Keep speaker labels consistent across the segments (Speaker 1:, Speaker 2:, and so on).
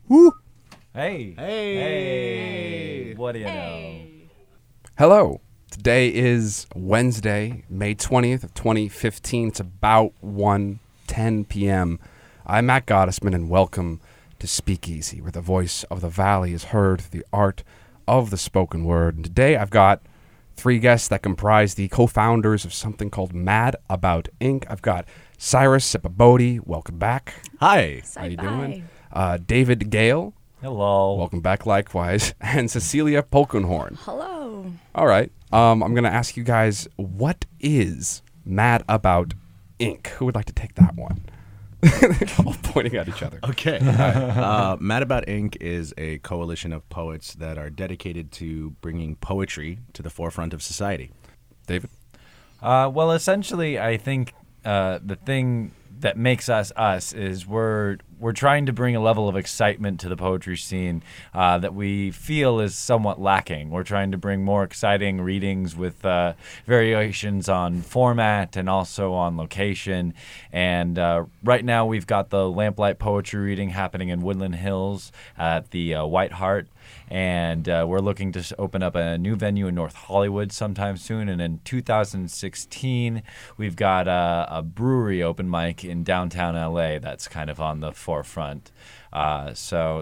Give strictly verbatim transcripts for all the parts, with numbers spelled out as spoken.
Speaker 1: Woo!
Speaker 2: Hey.
Speaker 3: Hey.
Speaker 2: Hey. What do you
Speaker 4: Hey.
Speaker 2: know?
Speaker 1: Hello. Today is Wednesday, May twentieth of twenty fifteen. It's about one ten p.m. I'm Matt Gottesman, and welcome to Speakeasy, where the voice of the Valley is heard through the art of the spoken word. And today I've got three guests that comprise the co-founders of something called Mad About Incorporated. I've got Cyrus Sipabodi. Welcome back.
Speaker 3: Hi.
Speaker 1: How you
Speaker 4: Bye.
Speaker 1: doing? Uh, David Gale.
Speaker 2: Hello.
Speaker 1: Welcome back likewise. And Cecilia Polkenhorn.
Speaker 4: Hello.
Speaker 1: All right. Um, I'm going to ask you guys, what is Mad About Incorporated? Who would like to take that one? All pointing at each other.
Speaker 3: Okay. uh, Mad About Incorporated is a coalition of poets that are dedicated to bringing poetry to the forefront of society.
Speaker 1: David?
Speaker 2: Uh, well, essentially, I think uh, the thing that makes us us is we're we're trying to bring a level of excitement to the poetry scene uh, that we feel is somewhat lacking. We're trying to bring more exciting readings with uh, variations on format and also on location. And uh, right now we've got the Lamplight Poetry reading happening in Woodland Hills at the uh, White Hart. And uh, we're looking to open up a new venue in North Hollywood sometime soon. And in two thousand sixteen, we've got a, a brewery open mic in downtown L A that's kind of on the forefront. Uh, so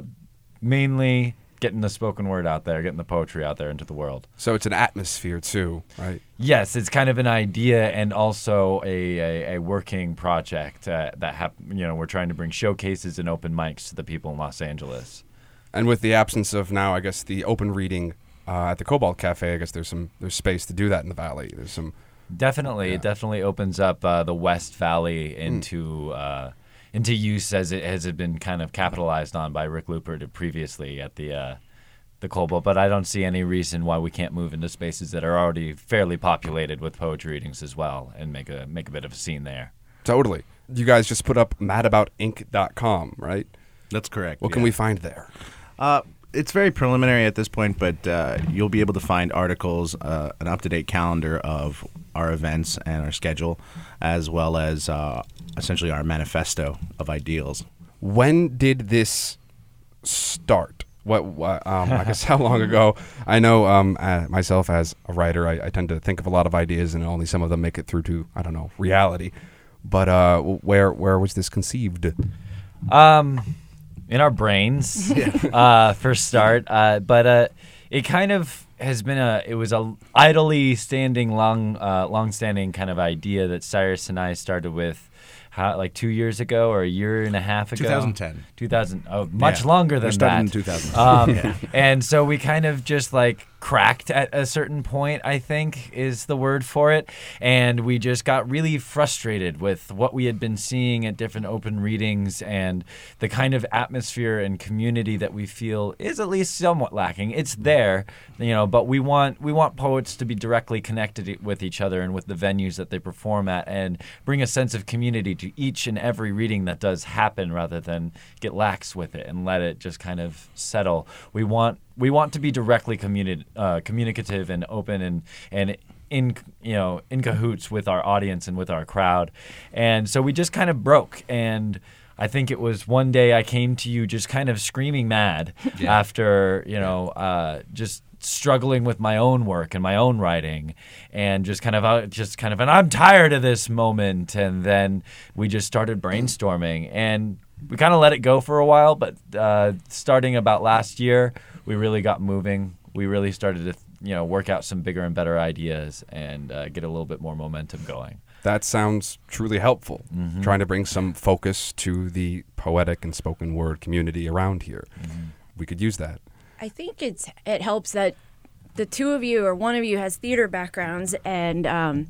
Speaker 2: mainly getting the spoken word out there, getting the poetry out there into the world.
Speaker 1: So it's an atmosphere too, right?
Speaker 2: Yes, it's kind of an idea and also a, a, a working project uh, that hap- you know we're trying to bring showcases and open mics to the people in Los Angeles.
Speaker 1: And with the absence of now, I guess, the open reading uh, at the Cobalt Cafe, I guess there's some there's space to do that in the Valley. There's some
Speaker 2: Definitely,
Speaker 1: Yeah.
Speaker 2: it definitely opens up uh, the West Valley into uh, into use as it has it been kind of capitalized on by Rick Lupert previously at the uh, the Cobalt. But I don't see any reason why we can't move into spaces that are already fairly populated with poetry readings as well and make a make a bit of a scene there.
Speaker 1: totally. You guys just put up mad about inc dot com, right?
Speaker 3: That's correct.
Speaker 1: What can
Speaker 3: yeah.
Speaker 1: we find there?
Speaker 3: Uh, it's very preliminary at this point, but uh, you'll be able to find articles, uh, an up-to-date calendar of our events and our schedule, as well as uh, essentially our manifesto of ideals.
Speaker 1: When did this start? What, what um, I guess how long ago? I know um, uh, myself as a writer, I, I tend to think of a lot of ideas, and only some of them make it through to I don't know reality. But uh, where where was this conceived?
Speaker 2: Um, in our brains, uh, for start. Uh, but uh, it kind of has been a. It was a idly standing, long, uh, long-standing kind of idea that Cyrus and I started with, how, like two years ago or a year and a half ago.
Speaker 3: twenty ten.
Speaker 2: two thousand. Oh, much
Speaker 3: Yeah.
Speaker 2: longer
Speaker 3: We
Speaker 2: than
Speaker 3: started
Speaker 2: that.
Speaker 3: in two thousand.
Speaker 2: Um,
Speaker 3: Yeah.
Speaker 2: And so we kind of just like cracked at a certain point, I think is the word for it. And we just got really frustrated with what we had been seeing at different open readings and the kind of atmosphere and community that we feel is at least somewhat lacking. It's there, you know, but we want we want poets to be directly connected with each other and with the venues that they perform at and bring a sense of community to each and every reading that does happen rather than get lax with it and let it just kind of settle. We want we want to be directly communi- uh, communicative and open and and in you know in cahoots with our audience and with our crowd, and so we just kind of broke. And I think it was one day I came to you just kind of screaming mad
Speaker 3: Yeah.
Speaker 2: after you know uh, just struggling with my own work and my own writing, and just kind of uh, just kind of and I'm tired of this moment. And then we just started brainstorming, and we kind of let it go for a while. But uh, starting about last year, we really got moving. We really started to you know work out some bigger and better ideas and uh, get a little bit more momentum going.
Speaker 1: That sounds truly helpful.
Speaker 2: Mm-hmm.
Speaker 1: Trying to bring some focus to the poetic and spoken word community around here.
Speaker 2: Mm-hmm.
Speaker 1: We could use that.
Speaker 4: I think it's it helps that the two of you or one of you has theater backgrounds and um,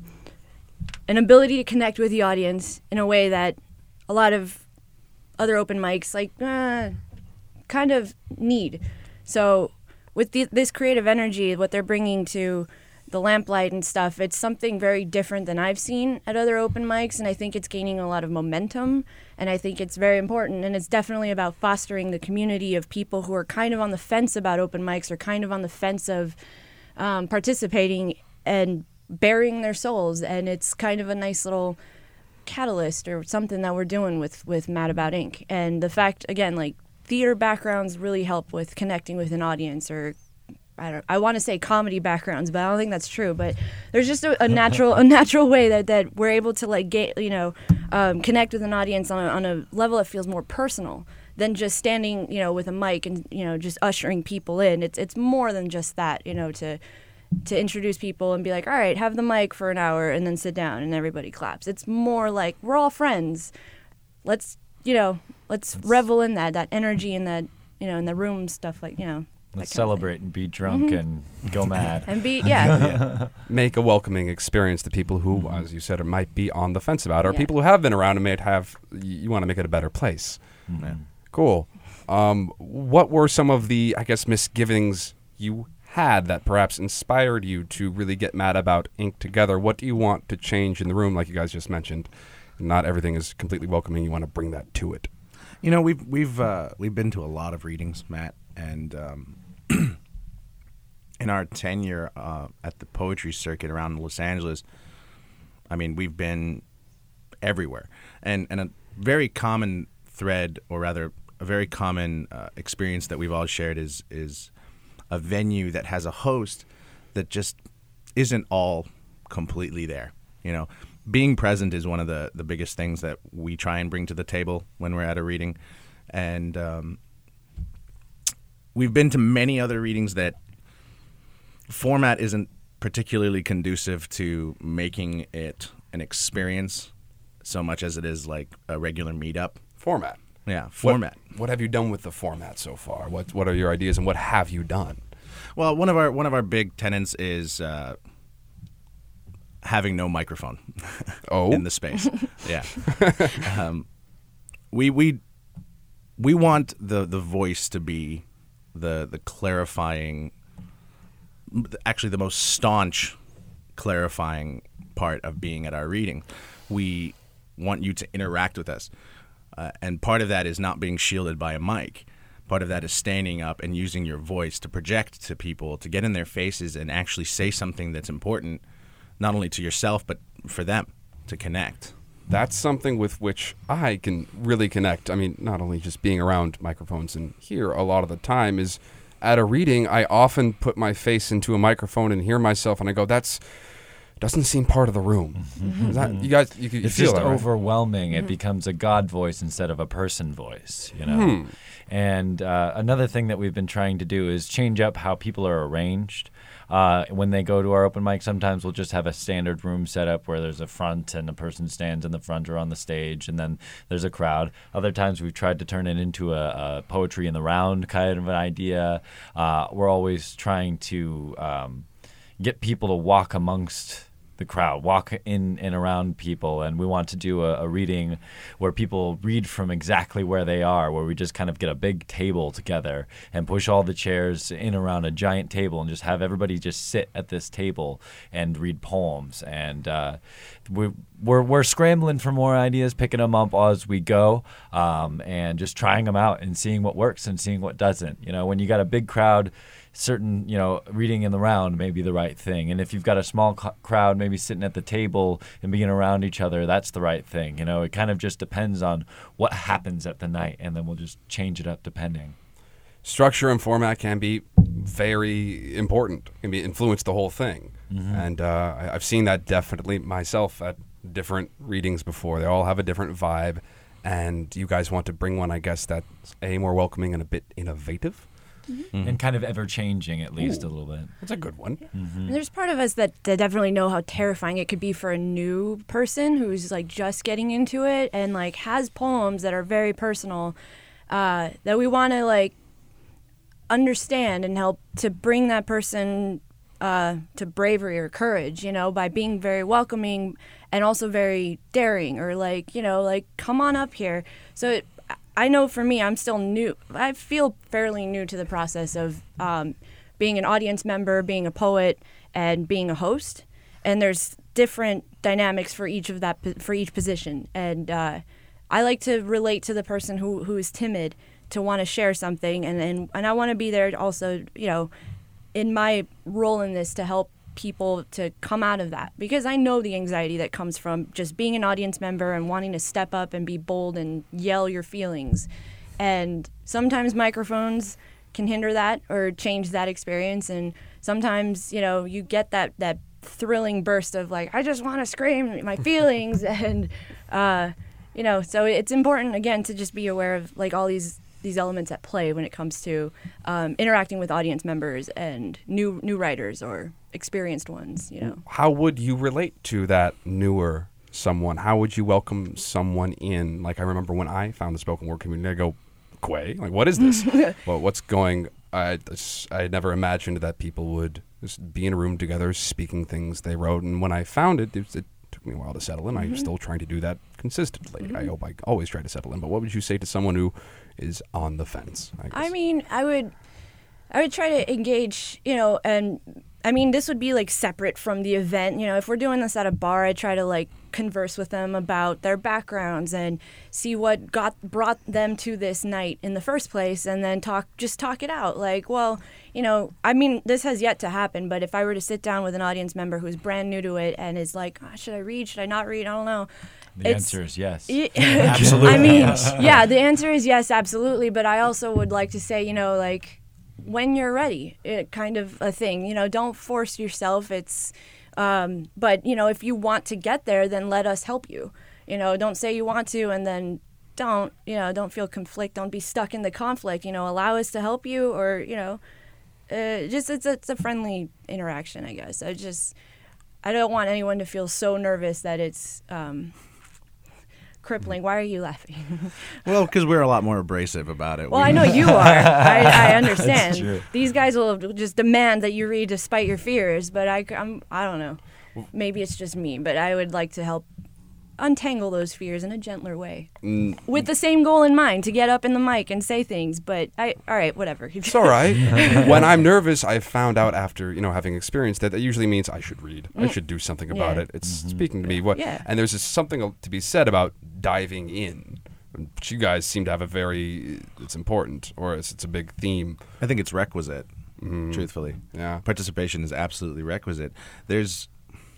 Speaker 4: an ability to connect with the audience in a way that a lot of other open mics like uh, kind of need. So with the, this creative energy, what they're bringing to the Lamplight and stuff, it's something very different than I've seen at other open mics, and I think it's gaining a lot of momentum, and I think it's very important, and it's definitely about fostering the community of people who are kind of on the fence about open mics or kind of on the fence of um, participating and bearing their souls, and it's kind of a nice little catalyst or something that we're doing with, with Mad About Incorporated. And the fact, again, like theater backgrounds really help with connecting with an audience, or I don't. I want to say comedy backgrounds, but I don't think that's true. But there's just a, a natural, a natural way that, that we're able to like get, you know, um, connect with an audience on a, on a level that feels more personal than just standing, you know, with a mic and, you know, just ushering people in. It's it's more than just that, you know, to to introduce people and be like, all right, have the mic for an hour and then sit down and everybody claps. It's more like we're all friends. Let's, you know, let's revel in that that energy in that, you know, in the room stuff, like, you know.
Speaker 2: Let's celebrate and be drunk
Speaker 4: Mhm.
Speaker 2: and go mad.
Speaker 4: And be, yeah.
Speaker 1: Make a welcoming experience to people who, as you said, might be on the fence about it, or
Speaker 4: Yeah.
Speaker 1: people who have been around and may have, you want to make it a better place.
Speaker 3: Yeah.
Speaker 1: Cool. Um, what were some of the, I guess, misgivings you had that perhaps inspired you to really get mad about Ink Together? What do you want to change in the room, like you guys just mentioned? Not everything is completely welcoming. You want to bring that to it.
Speaker 3: You know, we've we've uh, we've been to a lot of readings, Matt, and um, in our tenure uh, at the poetry circuit around Los Angeles, I mean, we've been everywhere, and and a very common thread, or rather, a very common uh, experience that we've all shared is is a venue that has a host that just isn't all completely there. You know, being present is one of the, the biggest things that we try and bring to the table when we're at a reading. And um, we've been to many other readings that format isn't particularly conducive to making it an experience so much as it is like a regular meetup.
Speaker 1: Format.
Speaker 3: Yeah, format.
Speaker 1: What, what have you done with the format so far? What What are your ideas, and what have you done?
Speaker 3: Well, one of our one of our big tenets is uh, having no microphone
Speaker 1: Oh.
Speaker 3: in the space. Yeah, um, we we we want the the voice to be the the clarifying, actually the most staunch clarifying part of being at our reading. We want you to interact with us. Uh, and part of that is not being shielded by a mic. Part of that is standing up and using your voice to project to people, to get in their faces and actually say something that's important, not only to yourself, but for them to connect.
Speaker 1: That's something with which I can really connect. I mean, not only just being around microphones and here a lot of the time is at a reading, I often put my face into a microphone and hear myself, and I go, that's doesn't seem part of the room. Is that, you guys, you, you
Speaker 2: It's
Speaker 1: feel
Speaker 2: just
Speaker 1: that, right?
Speaker 2: overwhelming. It becomes a God voice instead of a person voice, you know.
Speaker 1: Hmm.
Speaker 2: And uh, another thing that we've been trying to do is change up how people are arranged. Uh, when they go to our open mic, sometimes we'll just have a standard room set up where there's a front and a person stands in the front or on the stage, and then there's a crowd. Other times we've tried to turn it into a, a poetry in the round kind of an idea. Uh, we're always trying to um, get people to walk amongst the crowd, walk in and around people, and we want to do a, a reading where people read from exactly where they are, where we just kind of get a big table together and push all the chairs in around a giant table and just have everybody just sit at this table and read poems. And uh, we, we're we're scrambling for more ideas, picking them up as we go, um, and just trying them out and seeing what works and seeing what doesn't. You know, when you got a big crowd, certain, you know, reading in the round may be the right thing. And if you've got a small c- crowd maybe sitting at the table and being around each other, that's the right thing. You know, it kind of just depends on what happens at the night, and then we'll just change it up depending.
Speaker 1: Structure and format can be very important, can be influence the whole thing.
Speaker 2: Mm-hmm.
Speaker 1: And uh, I, I've seen that definitely myself at different readings before. They all have a different vibe, and you guys want to bring one, I guess, that's a more welcoming and a bit innovative.
Speaker 2: Mm-hmm. And kind of ever-changing, at least,
Speaker 1: Ooh.
Speaker 2: a little bit.
Speaker 1: That's a good one.
Speaker 2: Mm-hmm.
Speaker 4: And there's part of us that, that definitely know how terrifying it could be for a new person who's like just getting into it and like has poems that are very personal, uh, that we want to like understand and help to bring that person uh, to bravery or courage, you know, by being very welcoming and also very daring, or like, you know, like, come on up here. So it, I know for me, I'm still new. I feel fairly new to the process of um, being an audience member, being a poet, and being a host. And there's different dynamics for each of that, for each position. And uh, I like to relate to the person who, who is timid to want to share something. And, and, and I want to be there also, you know, in my role in this to help people to come out of that, because I know the anxiety that comes from just being an audience member and wanting to step up and be bold and yell your feelings. And sometimes microphones can hinder that or change that experience. And sometimes, you know, you get that, that thrilling burst of like, I just want to scream my feelings. and, uh, you know, so it's important, again, to just be aware of like all these these elements at play when it comes to um, interacting with audience members and new new writers or experienced ones, you know.
Speaker 1: How would you relate to that newer someone? How would you welcome someone in? Like, I remember when I found the spoken word community, I go, Quay? Like, what is this? Well, what's going... I, I never imagined that people would just be in a room together speaking things they wrote. And when I found it, it, it took me a while to settle in. Mm-hmm. I'm still trying to do that consistently. Mm-hmm. I hope I always try to settle in. But what would you say to someone who is on the fence? I, guess?
Speaker 4: I mean, I would, I would try to engage, you know, and I mean, this would be like separate from the event. You know, if we're doing this at a bar, I try to like converse with them about their backgrounds and see what got brought them to this night in the first place, and then talk, just talk it out. Like, well, you know, I mean, this has yet to happen, but if I were to sit down with an audience member who's brand new to it and is like, oh, should I read? Should I not read? I don't know.
Speaker 2: The
Speaker 4: It's-
Speaker 2: answer is yes.
Speaker 4: Y-
Speaker 3: Absolutely.
Speaker 4: I mean, yeah, the answer is yes, absolutely. But I also would like to say, you know, like when you're ready, it kind of a thing. You know, don't force yourself. It's, um, but you know, if you want to get there, then let us help you. You know, don't say you want to and then don't. You know, don't feel conflict. Don't be stuck in the conflict. You know, allow us to help you, or you know, uh, just it's a, it's a friendly interaction, I guess. I just, I don't want anyone to feel so nervous that it's. Um, crippling. Why are you laughing?
Speaker 3: Well, because we're a lot more abrasive about it.
Speaker 4: Well,
Speaker 3: We-
Speaker 4: I know you are. I, I understand.
Speaker 2: true.
Speaker 4: These guys will just demand that you read despite your fears, but I, I'm, I don't know. Maybe it's just me, but I would like to help untangle those fears in a gentler way.
Speaker 1: Mm,
Speaker 4: With the same goal in mind, to get up in the mic and say things, but I, all right, whatever.
Speaker 1: it's all right. When I'm nervous, I've found out after, you know, having experienced that that usually means I should read. I should do something about
Speaker 4: Yeah.
Speaker 1: it. It's speaking to me. What?
Speaker 4: Yeah.
Speaker 1: And there's just something to be said about diving in. Which you guys seem to have a very, it's important, or it's, it's a big theme.
Speaker 3: I think it's requisite,
Speaker 1: Mm.
Speaker 3: truthfully.
Speaker 1: Yeah.
Speaker 3: Participation is absolutely requisite. There's,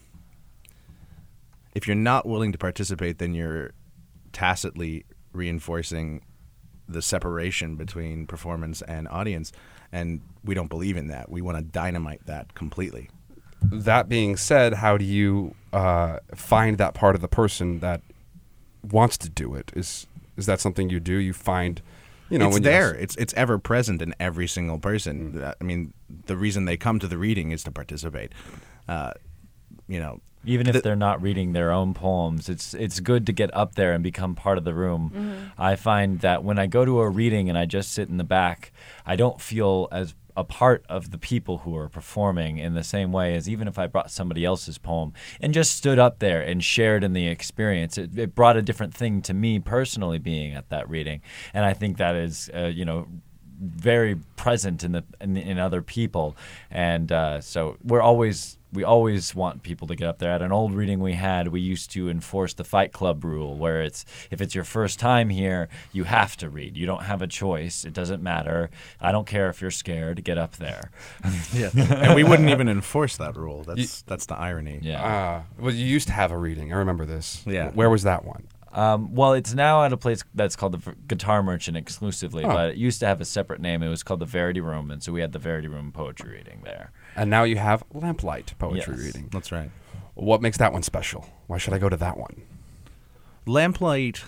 Speaker 3: if you're not willing to participate, then you're tacitly reinforcing the separation between performance and audience, and we don't believe in that. We want to dynamite that completely.
Speaker 1: That being said, how do you uh, find that part of the person that wants to do it? Is is that something you do? You find, you know,
Speaker 3: it's
Speaker 1: when you-
Speaker 3: there. It's it's ever present in every single person. That- I mean, the reason they come to the reading is to participate. Uh, you know,
Speaker 2: Even if
Speaker 3: The-
Speaker 2: they're not reading their own poems, it's it's good to get up there and become part of the room. I find that when I go to a reading and I just sit in the back, I don't feel as a part of the people who are performing in the same way as even if I brought somebody else's poem and just stood up there and shared in the experience. It, it brought a different thing to me personally being at that reading, and I think that is, uh, you know, very present in the in, in other people, and uh, so we're always. We always want people to get up there. At an old reading we had, we used to enforce the Fight Club rule, where it's if it's your first time here, you have to read. You don't have a choice. It doesn't matter. I don't care if you're scared. Get up there.
Speaker 3: yeah, and we wouldn't even enforce that rule. That's that's the irony.
Speaker 2: Yeah.
Speaker 1: Uh, well, you used to have a reading. I remember this.
Speaker 3: Yeah.
Speaker 1: Where was that one?
Speaker 2: Um, well, it's now at a place that's called the V- Guitar Merchant exclusively,
Speaker 1: Oh.
Speaker 2: but it used to have a separate name. It was called the Verity Room, and so we had the Verity Room poetry reading there.
Speaker 1: And now you have Lamplight poetry
Speaker 2: Yes.
Speaker 1: reading.
Speaker 3: That's right.
Speaker 1: What makes that one special? Why should I go to that one?
Speaker 3: Lamplight,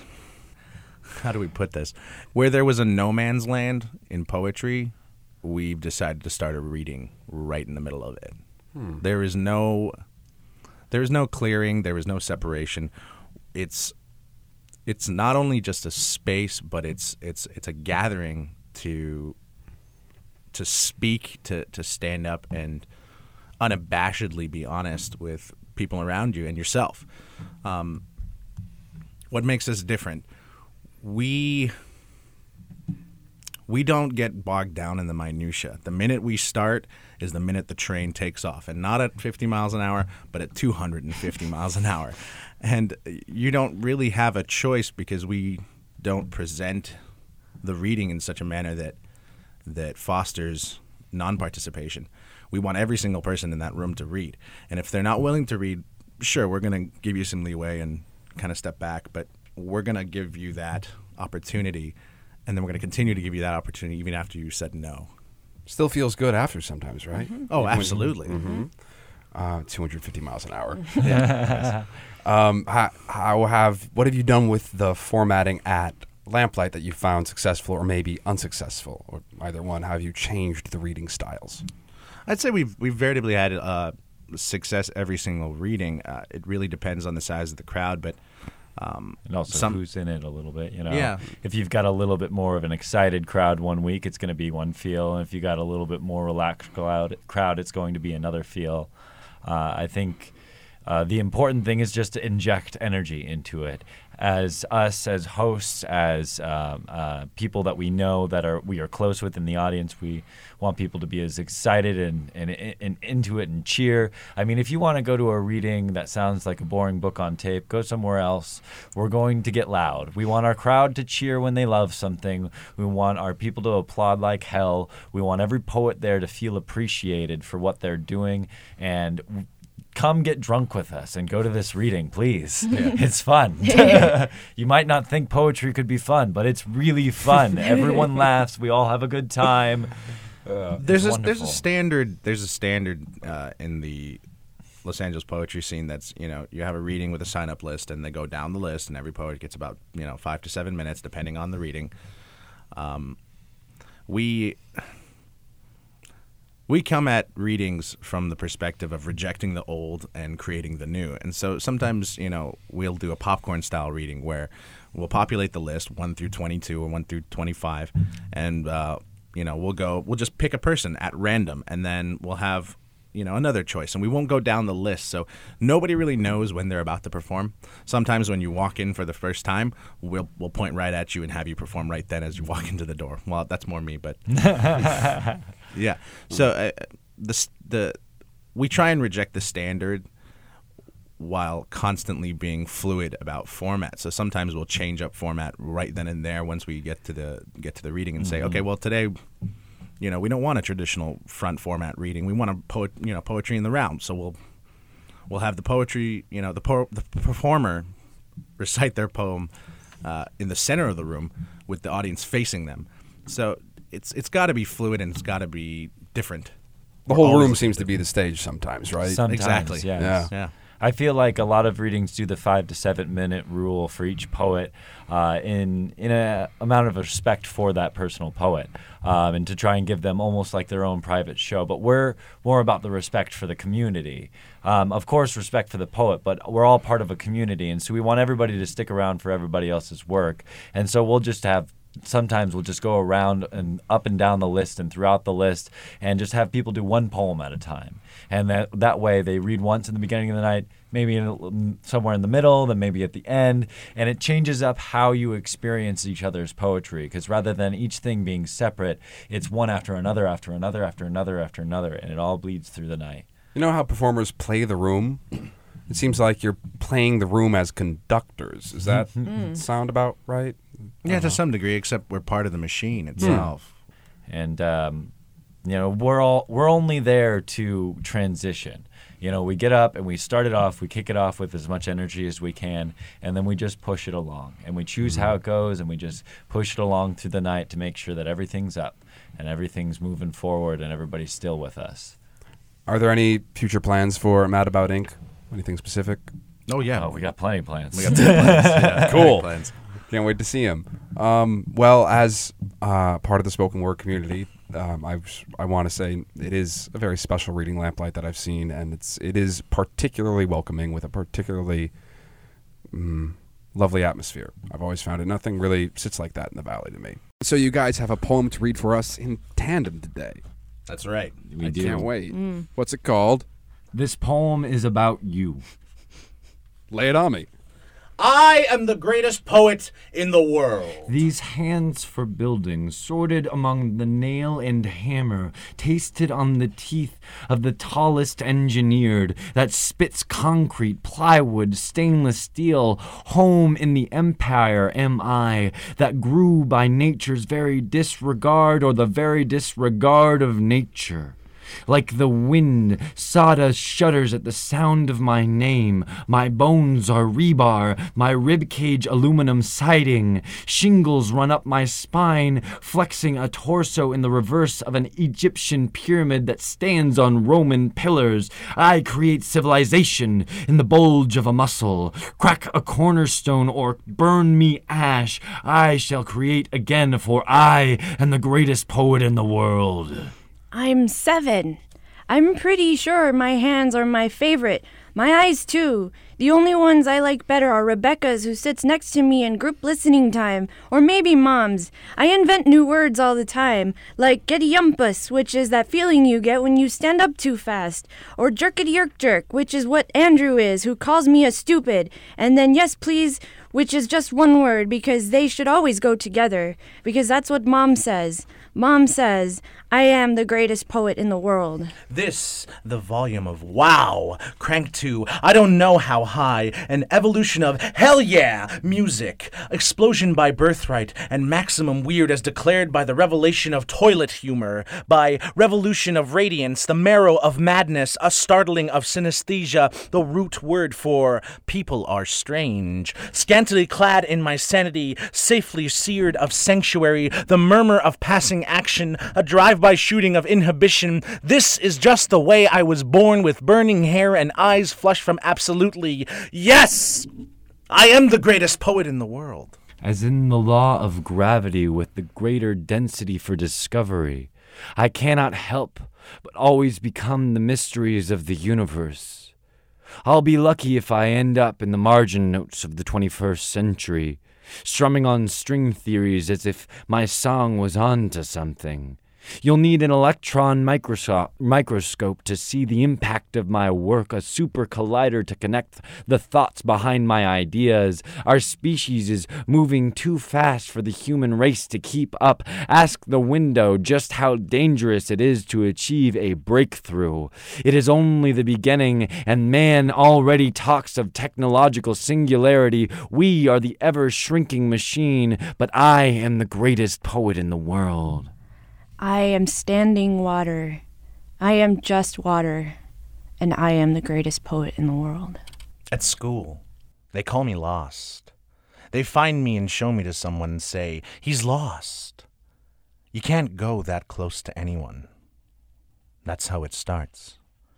Speaker 3: how do we put this? Where there was a no man's land in poetry, we've decided to start a reading right in the middle of it. There is no there is no clearing, there is no separation. It's it's not only just a space, but it's it's it's a gathering to to speak, to to stand up and unabashedly be honest with people around you and yourself. Um, what makes us different? We we don't get bogged down in the minutia. The minute we start is the minute the train takes off, and not at fifty miles an hour, but at two hundred fifty miles an hour. And you don't really have a choice because we don't present the reading in such a manner that that fosters non-participation. We want every single person in that room to read. And if they're not willing to read, sure, we're going to give you some leeway and kind of step back, but we're going to give you that opportunity and then we're going to continue to give you that opportunity even after you said no.
Speaker 1: Still feels good after sometimes, right?
Speaker 4: Mm-hmm.
Speaker 3: Oh, absolutely.
Speaker 1: Mm-hmm. Uh, two hundred fifty miles an hour.
Speaker 3: Yeah.
Speaker 1: Um, how, how have what have you done with the formatting at Lamplight that you found successful or maybe unsuccessful, or either one? How have you changed the reading styles?
Speaker 3: I'd say we've we've veritably had uh, success every single reading. Uh, it really depends on the size of the crowd, but um,
Speaker 2: And also
Speaker 3: some,
Speaker 2: who's in it a little bit, you know.
Speaker 3: Yeah.
Speaker 2: If you've got a little bit more of an excited crowd one week, it's going to be one feel. And if you got a little bit more relaxed crowd, crowd it's going to be another feel. Uh, I think uh, the important thing is just to inject energy into it. As us, as hosts, as um, uh, people that we know that are we are close with in the audience, we want people to be as excited and, and, and into it and cheer. I mean, if you want to go to a reading that sounds like a boring book on tape, go somewhere else. We're going to get loud. We want our crowd to cheer when they love something. We want our people to applaud like hell. We want every poet there to feel appreciated for what they're doing. And come get drunk with us and go to this reading, please. Yeah. It's fun. You might not think poetry could be fun, but it's really fun. Everyone laughs. We all have a good time. Uh,
Speaker 3: there's
Speaker 2: it's
Speaker 3: a there's a
Speaker 2: wonderful.
Speaker 3: standard there's a standard uh, in the Los Angeles poetry scene that's, you know, you have a reading with a sign up list and they go down the list and every poet gets about, you know, five to seven minutes depending on the reading. Um, we. We come at readings from the perspective of rejecting the old and creating the new. And so sometimes, you know, we'll do a popcorn-style reading where we'll populate the list one through twenty-two or one through twenty-five, and, uh, you know, we'll go, we'll just pick a person at random, and then we'll have, you know, another choice, and we won't go down the list. So nobody really knows when they're about to perform. Sometimes when you walk in for the first time, we'll we'll point right at you and have you perform right then as you walk into the door. Well, that's more me, but yeah. So uh, the the we try and reject the standard while constantly being fluid about format. So sometimes we'll change up format right then and there once we get to the get to the reading and mm-hmm. say, okay, well today, you know, we don't want a traditional front format reading. We want a poet, you know, poetry in the round. So we'll we'll have the poetry, you know, the po- the performer recite their poem uh, in the center of the room with the audience facing them. So it's it's got to be fluid and it's got to be different.
Speaker 1: The whole room seems to be the stage sometimes, right?
Speaker 2: Sometimes,
Speaker 3: exactly.
Speaker 2: Yes.
Speaker 1: Yeah.
Speaker 3: Yeah.
Speaker 2: I feel like a lot of readings do the five to seven minute rule for each poet uh, in in a amount of respect for that personal poet, um, and to try and give them almost like their own private show. But we're more about the respect for the community. Um, of course, respect for the poet, but we're all part of a community, and so we want everybody to stick around for everybody else's work. And so we'll just have sometimes we'll just go around and up and down the list and throughout the list and just have people do one poem at a time. And that that way they read once in the beginning of the night, maybe in, somewhere in the middle, then maybe at the end. And it changes up how you experience each other's poetry, because rather than each thing being separate, it's one after another, after another, after another, after another, and it all bleeds through the night.
Speaker 1: You know how performers play the room? It seems like you're playing the room as conductors. Does that
Speaker 4: Mm.
Speaker 1: sound about right?
Speaker 3: Yeah, to some degree, except we're part of the machine itself.
Speaker 2: And um, you know, we're all we're only there to transition. You know, we get up and we start it off, we kick it off with as much energy as we can, and then we just push it along. And we choose how it goes, and we just push it along through the night to make sure that everything's up and everything's moving forward and everybody's still with us.
Speaker 1: Are there any future plans for Mad About Incorporated? Anything specific?
Speaker 3: Oh, yeah.
Speaker 2: Oh, we got plenty of plans.
Speaker 3: We got big plans. Yeah,
Speaker 1: Cool.
Speaker 3: big plans.
Speaker 1: Can't wait to see him. Um, well, as uh, part of the spoken word community, um, I I want to say it is a very special reading, Lamplight, that I've seen, and it's it is particularly welcoming with a particularly mm, lovely atmosphere. I've always found it. Nothing really sits like that in the Valley to me. So you guys have a poem to read for us in tandem today.
Speaker 3: That's right.
Speaker 2: We
Speaker 1: I
Speaker 2: do.
Speaker 1: can't wait. What's it called?
Speaker 2: This poem is about you.
Speaker 1: Lay it on me.
Speaker 3: I am the greatest poet in the world.
Speaker 5: These hands for building, sorted among the nail and hammer, tasted on the teeth of the tallest engineered, that spits concrete, plywood, stainless steel, home in the empire am I, that grew by nature's very disregard or the very disregard of nature. Like the wind, sawdust shudders at the sound of my name. My bones are rebar, my ribcage aluminum siding. Shingles run up my spine, flexing a torso in the reverse of an Egyptian pyramid that stands on Roman pillars. I create civilization in the bulge of a muscle. Crack a cornerstone or burn me ash. I shall create again, for I am the greatest poet in the world.
Speaker 4: I'm seven. I'm pretty sure my hands are my favorite. My eyes, too. The only ones I like better are Rebecca's, who sits next to me in group listening time, or maybe Mom's. I invent new words all the time, like getty-yumpus, which is that feeling you get when you stand up too fast, or jerkity-yerk-jerk, which is what Andrew is, who calls me a stupid, and then yes, please, which is just one word, because they should always go together, because that's what Mom says. Mom says, I am the greatest poet in the world.
Speaker 3: This, the volume of wow, crank to I don't know how high, an evolution of hell yeah music, explosion by birthright, and maximum weird as declared by the revelation of toilet humor, by revolution of radiance, the marrow of madness, a startling of synesthesia, the root word for people are strange, scantily clad in my sanity, safely seared of sanctuary, the murmur of passing action, a drive-by shooting of inhibition. This is just the way I was born, with burning hair and eyes flushed from absolutely. Yes! I am the greatest poet in the world.
Speaker 5: As in the law of gravity with the greater density for discovery, I cannot help but always become the mysteries of the universe. I'll be lucky if I end up in the margin notes of the twenty-first century, strumming on string theories as if my song was onto something. You'll need an electron microsco- microscope to see the impact of my work, a super collider to connect the thoughts behind my ideas. Our species is moving too fast for the human race to keep up. Ask the window just how dangerous it is to achieve a breakthrough. It is only the beginning, and man already talks of technological singularity. We are the ever-shrinking machine, but I am the greatest poet in the world.
Speaker 4: I am standing water. I am just water. And I am the greatest poet in the world.
Speaker 3: At school, they call me lost. They find me and show me to someone and say, he's lost. You can't go that close to anyone. That's how it starts.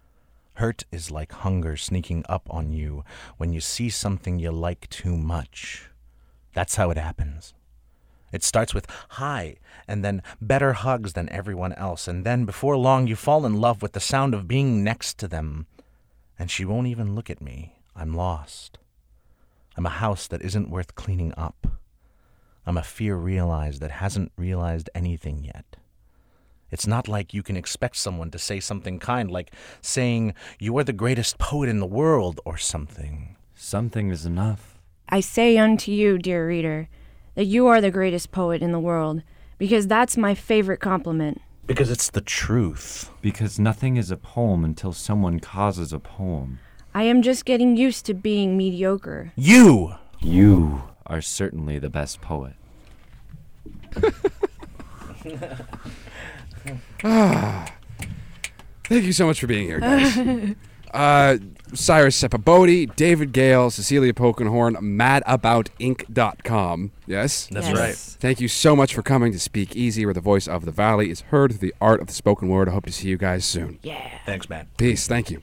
Speaker 3: Hurt is like hunger sneaking up on you when you see something you like too much. That's how it happens. It starts with hi, and then better hugs than everyone else, and then before long you fall in love with the sound of being next to them. And she won't even look at me. I'm lost. I'm a house that isn't worth cleaning up. I'm a fear realized that hasn't realized anything yet. It's not like you can expect someone to say something kind, like saying, you are the greatest poet in the world, or something.
Speaker 5: Something is enough.
Speaker 4: I say unto you, dear reader, that you are the greatest poet in the world, because that's my favorite compliment.
Speaker 3: Because it's the truth.
Speaker 5: Because nothing is a poem until someone causes a poem.
Speaker 4: I am just getting used to being mediocre.
Speaker 3: You!
Speaker 5: You are certainly the best poet.
Speaker 1: Ah, thank you so much for being here, guys. uh, Cyrus Sepabodi, David Gale, Cecilia Polkenhorn, mad about inc dot com. Yes?
Speaker 3: That's
Speaker 4: Yes.
Speaker 3: right.
Speaker 1: Thank you so much for coming to Speak Easy, where the voice of the Valley is heard through the art of the spoken word. I hope to see you guys soon.
Speaker 4: Yeah.
Speaker 3: Thanks, man.
Speaker 1: Peace. Thank you.